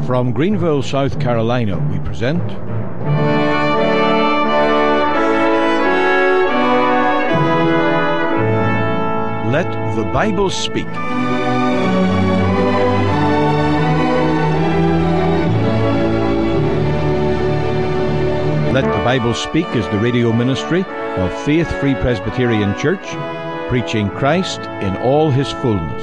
From Greenville, South Carolina, we present Let the Bible Speak. Let the Bible Speak is the radio ministry of Faith Free Presbyterian Church, preaching Christ in all his fullness.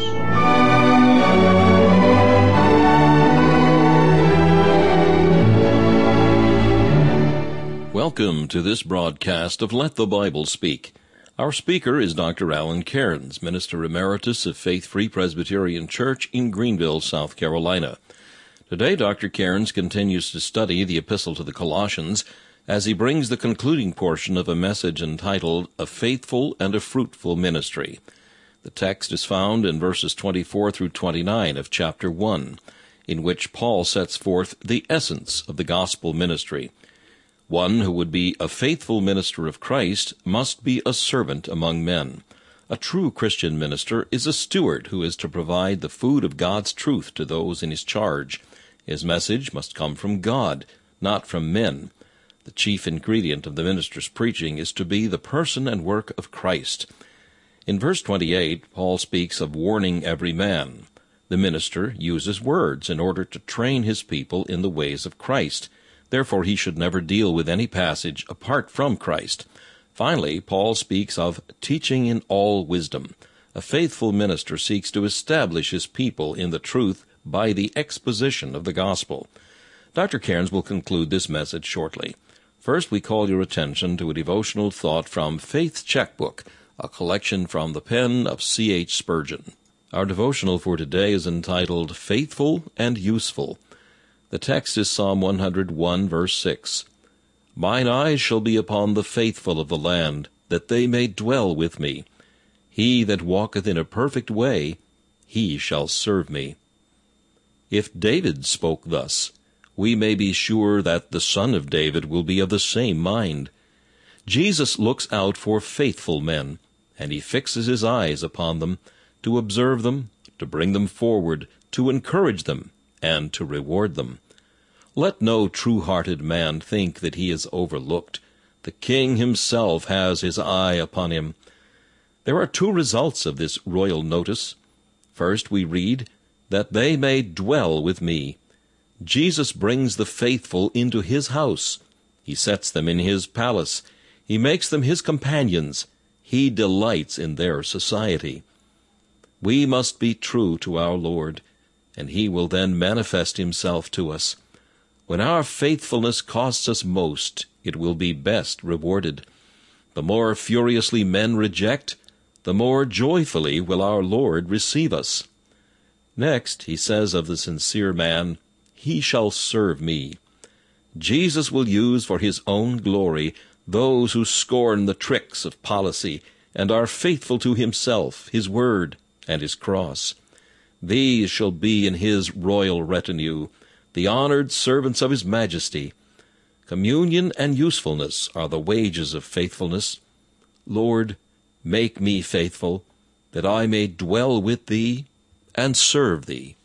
Welcome to this broadcast of Let the Bible Speak. Our speaker is Dr. Alan Cairns, Minister Emeritus of Faith Free Presbyterian Church in Greenville, South Carolina. Today, Dr. Cairns continues to study the Epistle to the Colossians as he brings the concluding portion of a message entitled, A Faithful and a Fruitful Ministry. The text is found in verses 24 through 29 of chapter 1, in which Paul sets forth the essence of the gospel ministry. One who would be a faithful minister of Christ must be a servant among men. A true Christian minister is a steward who is to provide the food of God's truth to those in his charge. His message must come from God, not from men. The chief ingredient of the minister's preaching is to be the person and work of Christ. In verse 28, Paul speaks of warning every man. The minister uses words in order to train his people in the ways of Christ. Therefore, he should never deal with any passage apart from Christ. Finally, Paul speaks of teaching in all wisdom. A faithful minister seeks to establish his people in the truth by the exposition of the gospel. Dr. Cairns will conclude this message shortly. First, we call your attention to a devotional thought from Faith's Checkbook, a collection from the pen of C.H. Spurgeon. Our devotional for today is entitled Faithful and Useful. The text is Psalm 101, verse 6. Mine eyes shall be upon the faithful of the land, that they may dwell with me. He that walketh in a perfect way, he shall serve me. If David spoke thus, we may be sure that the Son of David will be of the same mind. Jesus looks out for faithful men, and he fixes his eyes upon them, to observe them, to bring them forward, to encourage them, and to reward them. Let no true-hearted man think that he is overlooked. The King himself has his eye upon him. There are two results of this royal notice. First, we read, that they may dwell with me. Jesus brings the faithful into his house. He sets them in his palace. He makes them his companions. He delights in their society. We must be true to our Lord, and he will then manifest himself to us. When our faithfulness costs us most, it will be best rewarded. The more furiously men reject, the more joyfully will our Lord receive us. Next, he says of the sincere man, he shall serve me. Jesus will use for his own glory those who scorn the tricks of policy and are faithful to himself, his word, and his cross. These shall be in his royal retinue, the honored servants of his majesty. Communion and usefulness are the wages of faithfulness. Lord, make me faithful, that I may dwell with thee and serve thee.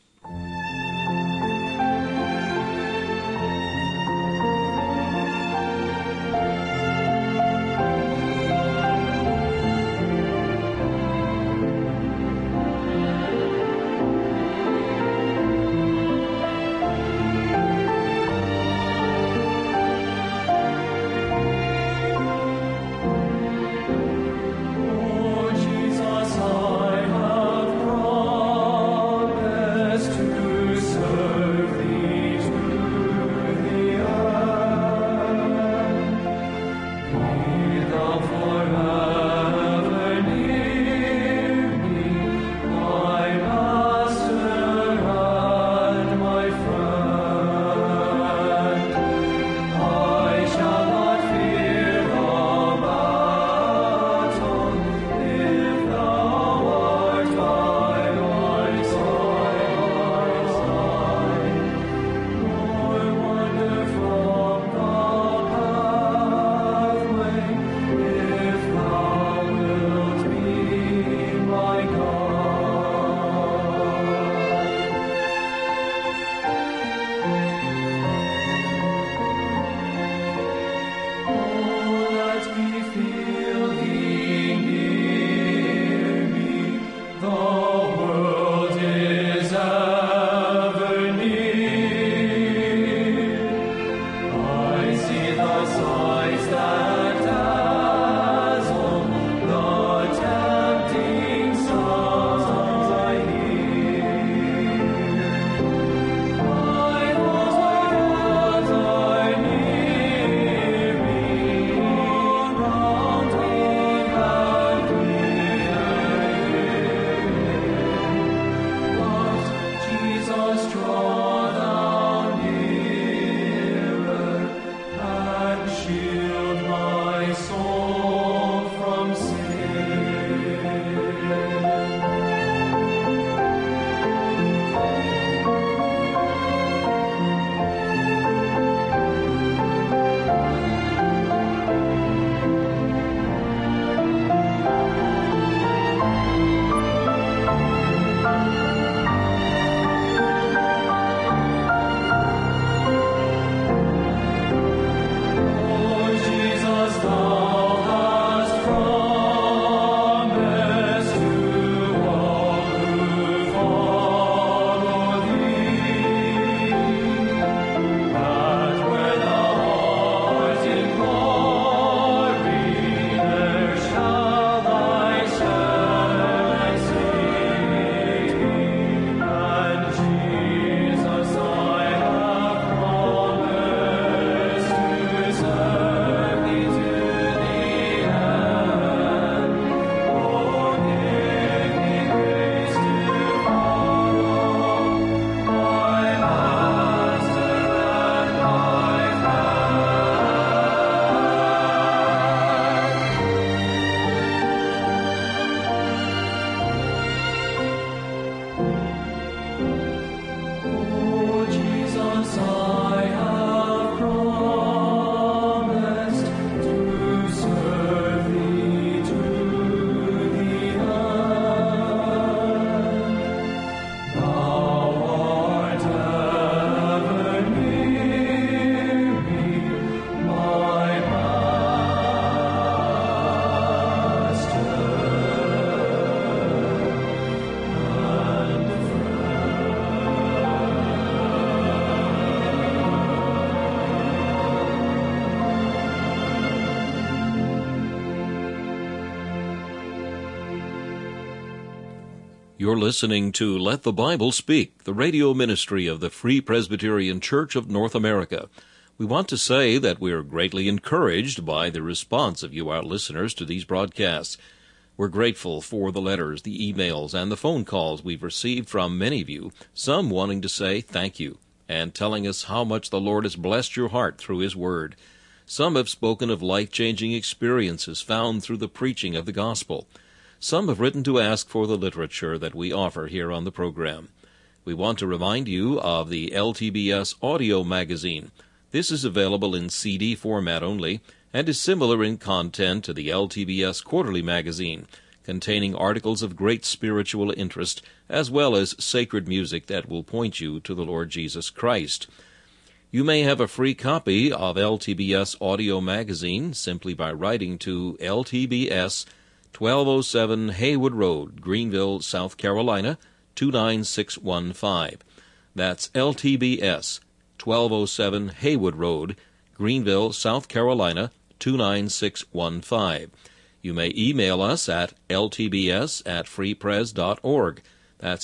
You're listening to Let the Bible Speak, the radio ministry of the Free Presbyterian Church of North America. We want to say that we're greatly encouraged by the response of you, our listeners, to these broadcasts. We're grateful for the letters, the emails, and the phone calls we've received from many of you, some wanting to say thank you, and telling us how much the Lord has blessed your heart through His Word. Some have spoken of life-changing experiences found through the preaching of the gospel. Some have written to ask for the literature that we offer here on the program. We want to remind you of the LTBS audio magazine. This is available in CD format only and is similar in content to the LTBS quarterly magazine, containing articles of great spiritual interest as well as sacred music that will point you to the Lord Jesus Christ. You may have a free copy of LTBS audio magazine simply by writing to LTBS 1207 Haywood Road, Greenville, South Carolina, 29615. That's LTBS, 1207 Haywood Road, Greenville, South Carolina, 29615. You may email us at ltbs@freepres.org. That's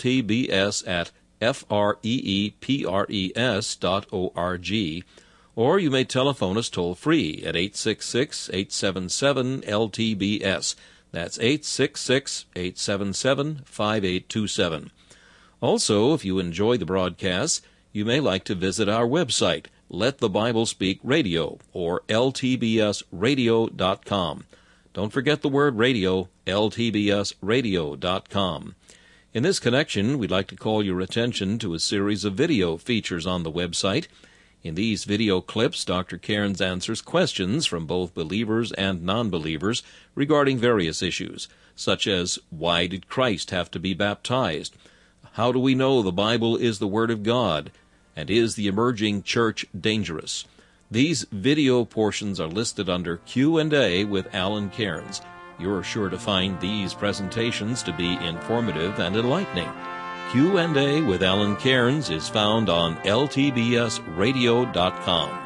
ltbs@freepres.org. Or you may telephone us toll-free at 866-877-LTBS. That's 866-877-5827. Also, if you enjoy the broadcasts, you may like to visit our website, Let the Bible Speak Radio, or ltbsradio.com. Don't forget the word radio, ltbsradio.com. In this connection, we'd like to call your attention to a series of video features on the website. In these video clips, Dr. Cairns answers questions from both believers and non-believers regarding various issues, such as, why did Christ have to be baptized? How do we know the Bible is the Word of God? And is the emerging church dangerous? These video portions are listed under Q&A with Alan Cairns. You're sure to find these presentations to be informative and enlightening. Q&A with Alan Cairns is found on ltbsradio.com.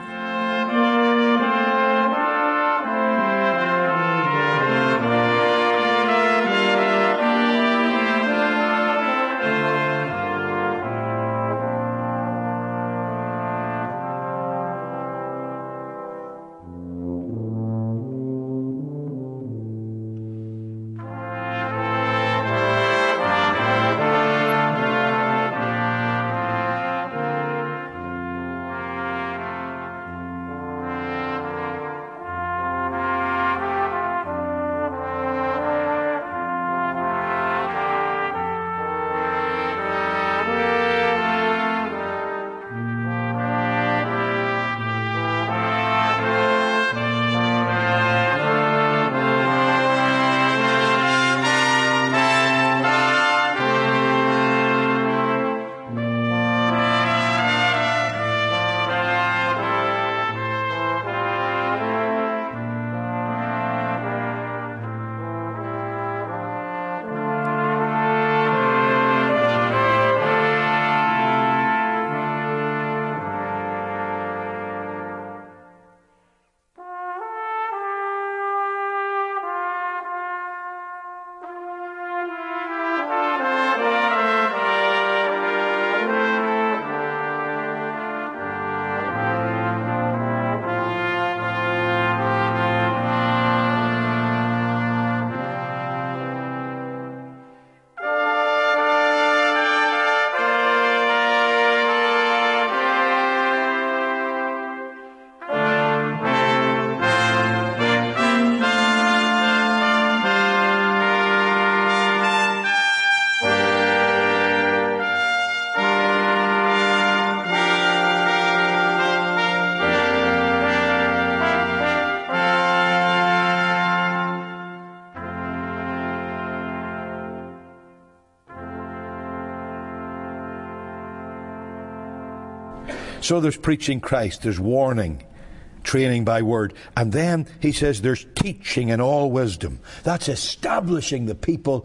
So there's preaching Christ, there's warning, training by word. And then he says there's teaching in all wisdom. That's establishing the people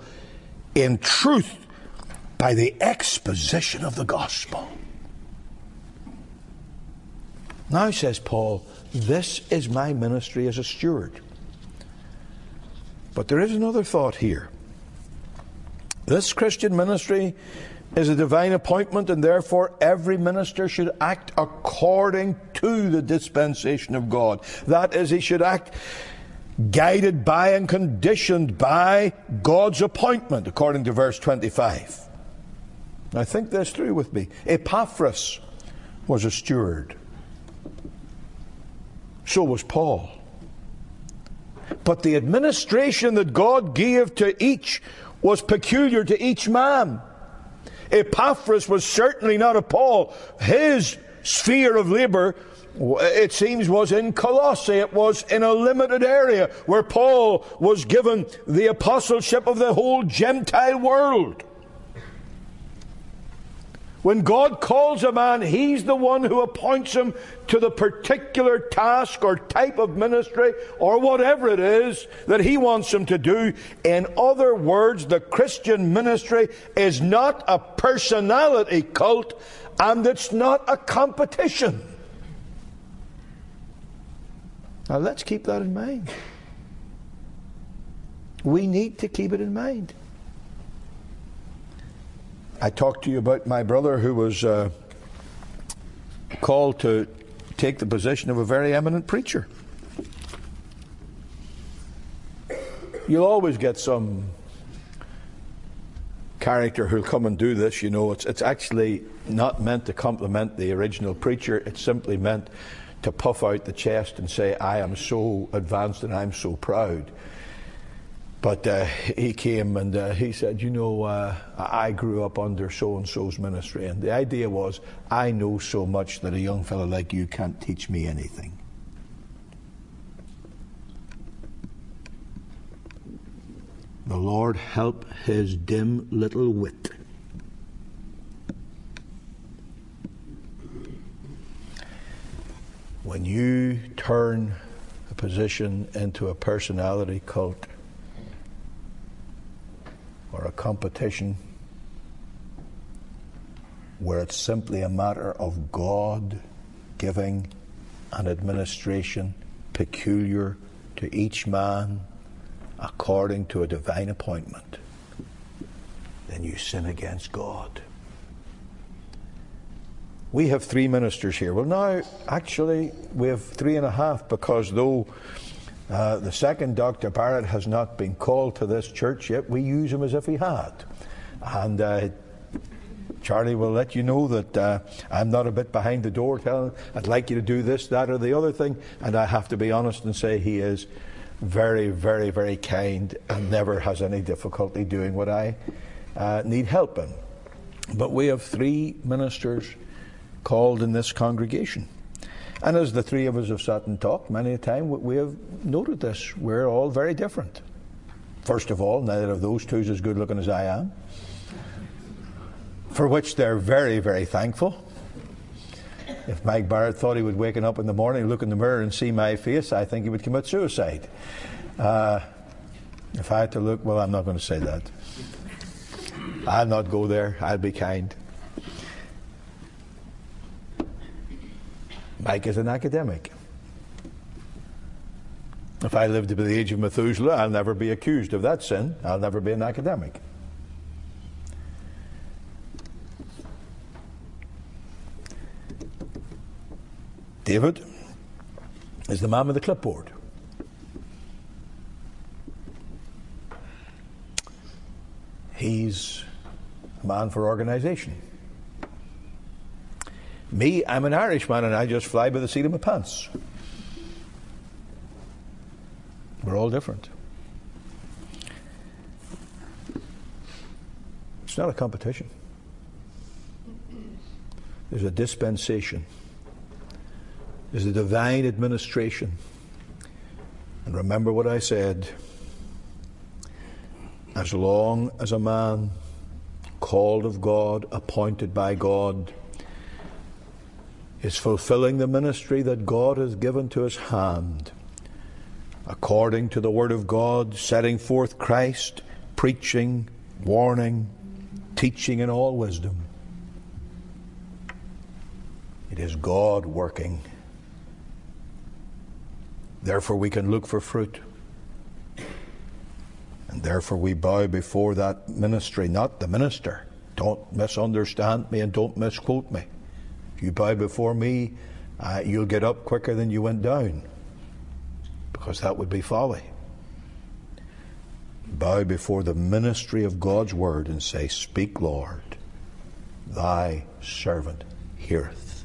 in truth by the exposition of the gospel. Now, says Paul, this is my ministry as a steward. But there is another thought here. This Christian ministry is a divine appointment, and therefore every minister should act according to the dispensation of God. That is, he should act guided by and conditioned by God's appointment, according to verse 25. Now think this through with me. Epaphras was a steward. So was Paul. But the administration that God gave to each was peculiar to each man. Epaphras was certainly not of Paul. His sphere of labour, it seems, was in Colossae. It was in a limited area where Paul was given the apostleship of the whole Gentile world. When God calls a man, He's the one who appoints him to the particular task or type of ministry or whatever it is that He wants him to do. In other words, the Christian ministry is not a personality cult, and it's not a competition. Now let's keep that in mind. We need to keep it in mind. I talked to you about my brother who was called to take the position of a very eminent preacher. You'll always get some character who'll come and do this. You know, it's actually not meant to compliment the original preacher. It's simply meant to puff out the chest and say, I am so advanced and I'm so proud. But he came and he said, you know, I grew up under so-and-so's ministry. And the idea was, I know so much that a young fellow like you can't teach me anything. The Lord help his dim little wit. When you turn a position into a personality cult, or a competition where it's simply a matter of God giving an administration peculiar to each man according to a divine appointment, then you sin against God. We have 3 ministers here. Well, now, actually, we have 3.5, because though the second, Dr. Barrett, has not been called to this church yet, we use him as if he had. And Charlie will let you know that I'm not a bit behind the door telling him, I'd like you to do this, that, or the other thing. And I have to be honest and say he is very, very, very kind and never has any difficulty doing what I need help in. But we have 3 ministers called in this congregation. And as the 3 of us have sat and talked many a time, we have noted this. We're all very different. First of all, neither of those 2 is as good looking as I am, for which they're very, very thankful. If Mike Barrett thought he would waken up in the morning, look in the mirror and see my face, I think he would commit suicide. If I had to look, well, I'm not going to say that. I'll not go there. I'll be kind. Mike is an academic. If I live to be the age of Methuselah, I'll never be accused of that sin. I'll never be an academic. David is the man with the clipboard. He's a man for organisation. Me, I'm an Irishman and I just fly by the seat of my pants. We're all different. It's not a competition. There's a dispensation. There's a divine administration. And remember what I said. As long as a man called of God, appointed by God, is fulfilling the ministry that God has given to his hand, according to the Word of God, setting forth Christ, preaching, warning, teaching in all wisdom, it is God working. Therefore we can look for fruit. And Therefore we bow before that ministry, not the minister. Don't misunderstand me and don't misquote me. If you bow before me, you'll get up quicker than you went down, because that would be folly. Bow before the ministry of God's word and say, Speak, Lord, thy servant heareth.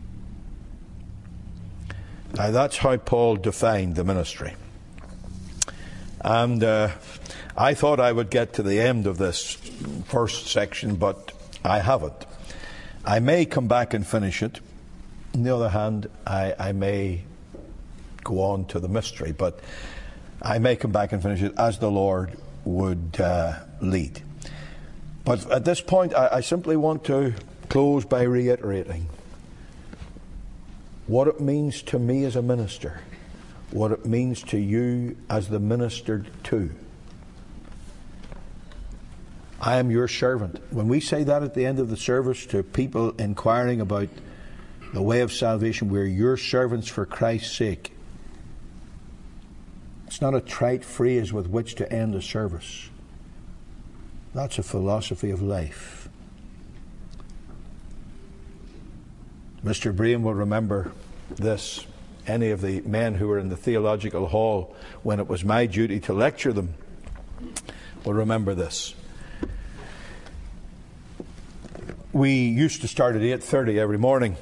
Now that's how Paul defined the ministry. And I thought I would get to the end of this first section, but I haven't. I may come back and finish it. On the other hand, I may go on to the mystery, but I may come back and finish it as the Lord would lead. But at this point, I simply want to close by reiterating what it means to me as a minister, what it means to you as the ministered to. I am your servant. When we say that at the end of the service to people inquiring about the way of salvation, we're your servants for Christ's sake. It's not a trite phrase with which to end a service. That's a philosophy of life. Mr. Breen will remember this. Any of the men who were in the theological hall when it was my duty to lecture them will remember this. We used to start at 8:30 every morning.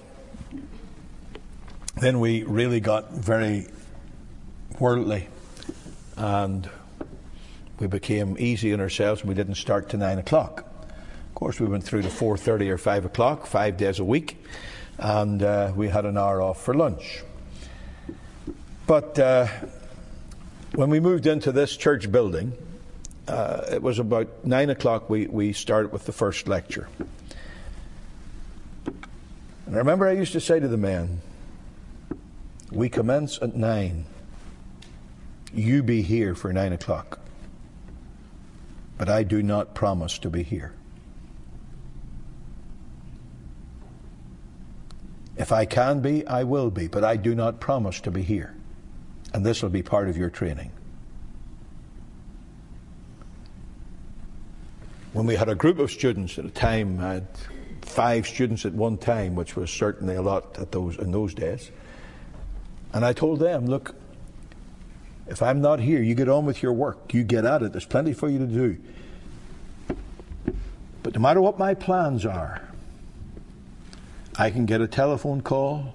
Then we really got very worldly and we became easy on ourselves and we didn't start till 9 o'clock. Of course, we went through to 4:30 or 5 o'clock, 5 days a week, and we had an hour off for lunch. But when we moved into this church building, it was about 9 o'clock we started with the first lecture. And I remember I used to say to the men, we commence at 9. You be here for 9 o'clock. But I do not promise to be here. If I can be, I will be, but I do not promise to be here. And this will be part of your training. When we had a group of students at a time, I had 5 students at one time, which was certainly a lot in those days. And I told them, look, if I'm not here, you get on with your work. You get at it. There's plenty for you to do. But no matter what my plans are, I can get a telephone call.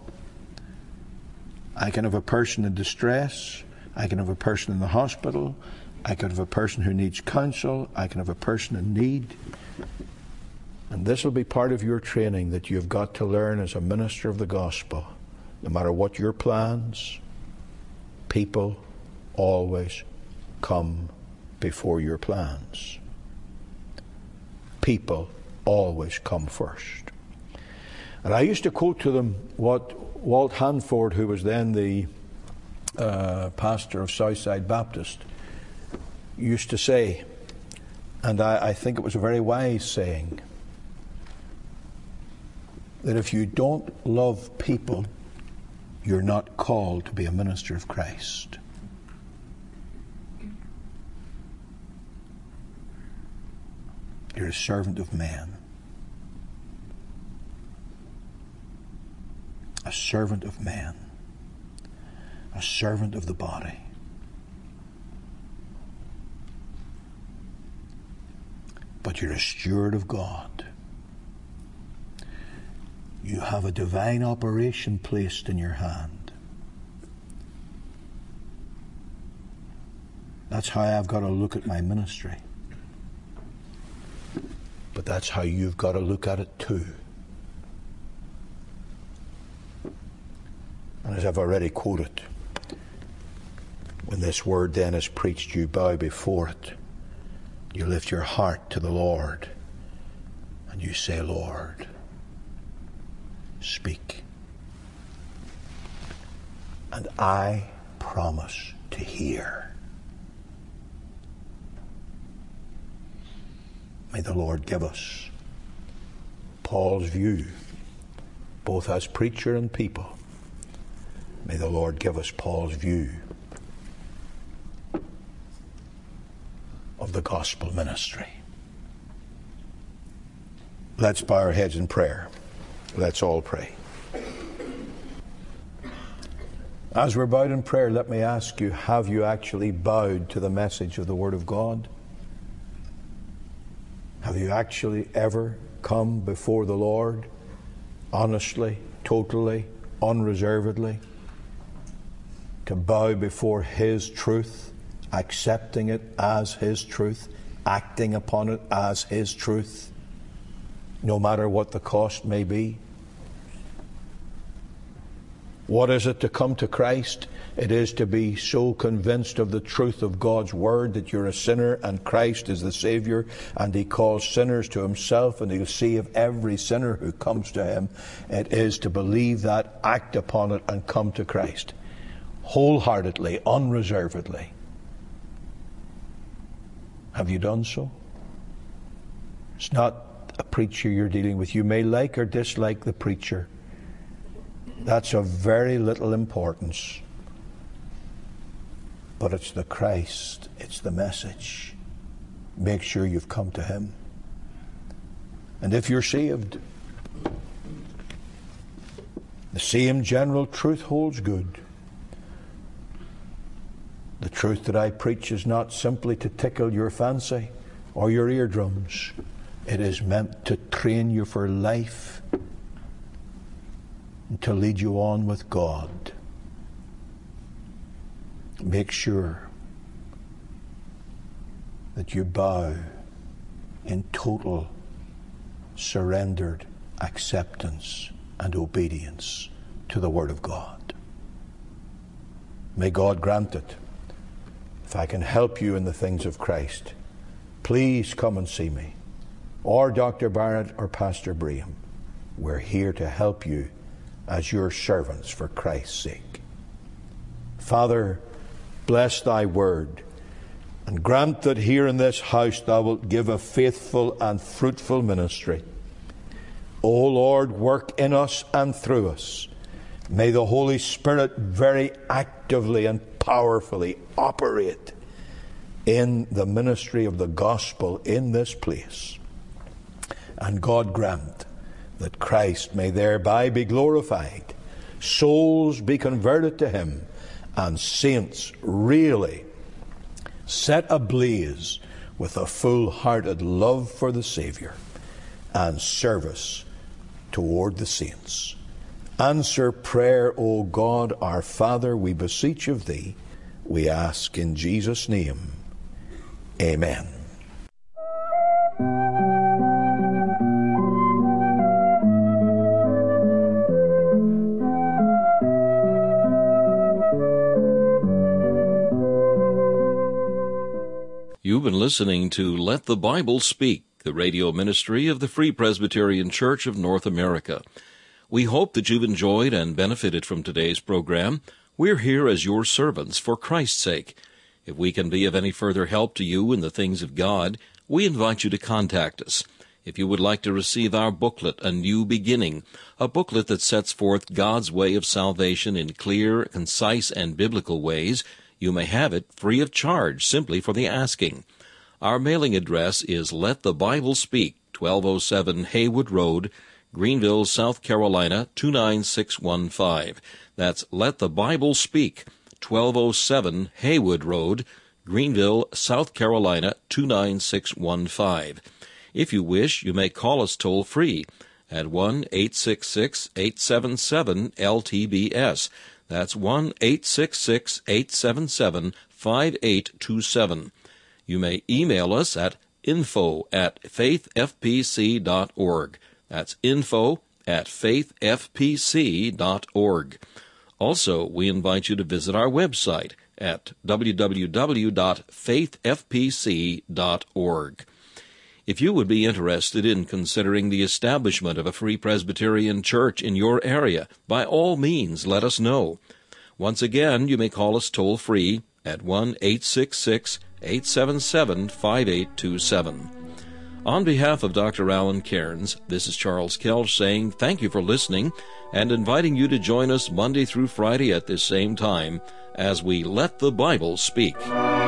I can have a person in distress. I can have a person in the hospital. I can have a person who needs counsel. I can have a person in need. And this will be part of your training that you've got to learn as a minister of the gospel. No matter what your plans, people always come before your plans. People always come first. And I used to quote to them what Walt Hanford, who was then the pastor of Southside Baptist, used to say, and I think it was a very wise saying, that if you don't love people, you're not called to be a minister of Christ. You're a servant of men. A servant of men. A servant of the body. But you're a steward of God. You have a divine operation placed in your hand. That's how I've got to look at my ministry. But that's how you've got to look at it too. And as I've already quoted, when this word then is preached, you bow before it. You lift your heart to the Lord and you say, Lord, speak. And I promise to hear. May the Lord give us Paul's view, both as preacher and people. May the Lord give us Paul's view of the gospel ministry. Let's bow our heads in prayer. Let's all pray. As we're bowed in prayer, let me ask you, have you actually bowed to the message of the Word of God? Have you actually ever come before the Lord honestly, totally, unreservedly, to bow before His truth, accepting it as His truth, acting upon it as His truth, no matter what the cost may be? What is it to come to Christ? It is to be so convinced of the truth of God's Word that you're a sinner and Christ is the Savior, and He calls sinners to Himself, and He'll save every sinner who comes to Him. It is to believe that, act upon it, and come to Christ wholeheartedly, unreservedly. Have you done so? It's not a preacher you're dealing with. You may like or dislike the preacher. That's of very little importance. But it's the Christ, it's the message. Make sure you've come to Him. And if you're saved, the same general truth holds good. The truth that I preach is not simply to tickle your fancy or your eardrums. It is meant to train you for life, and to lead you on with God. Make sure that you bow in total, surrendered acceptance and obedience to the Word of God. May God grant it. If I can help you in the things of Christ, please come and see me, or Dr. Barrett or Pastor Braham. We're here to help you as your servants for Christ's sake. Father, bless Thy Word, and grant that here in this house Thou wilt give a faithful and fruitful ministry. O Lord, work in us and through us. May the Holy Spirit very actively and powerfully operate in the ministry of the gospel in this place. And God grant that Christ may thereby be glorified, souls be converted to Him, and saints really set ablaze with a full-hearted love for the Saviour and service toward the saints. Answer prayer, O God, our Father, we beseech of Thee. We ask in Jesus' name. Amen. You've been listening to Let the Bible Speak, the radio ministry of the Free Presbyterian Church of North America. We hope that you've enjoyed and benefited from today's program. We're here as your servants for Christ's sake. If we can be of any further help to you in the things of God, we invite you to contact us. If you would like to receive our booklet, A New Beginning, a booklet that sets forth God's way of salvation in clear, concise, and biblical ways, you may have it free of charge simply for the asking. Our mailing address is Let the Bible Speak, 1207 Haywood Road, Greenville, South Carolina, 29615. That's Let the Bible Speak, 1207 Haywood Road, Greenville, South Carolina, 29615. If you wish, you may call us toll-free at 1-866-877-LTBS. That's 1-866-877-5827. You may email us at info@faithfpc.org. That's info@faithfpc.org. Also, we invite you to visit our website at www.faithfpc.org. If you would be interested in considering the establishment of a Free Presbyterian Church in your area, by all means let us know. Once again, you may call us toll-free at 1-866-877-5827. On behalf of Dr. Alan Cairns, this is Charles Kelch saying thank you for listening and inviting you to join us Monday through Friday at this same time as we Let the Bible Speak.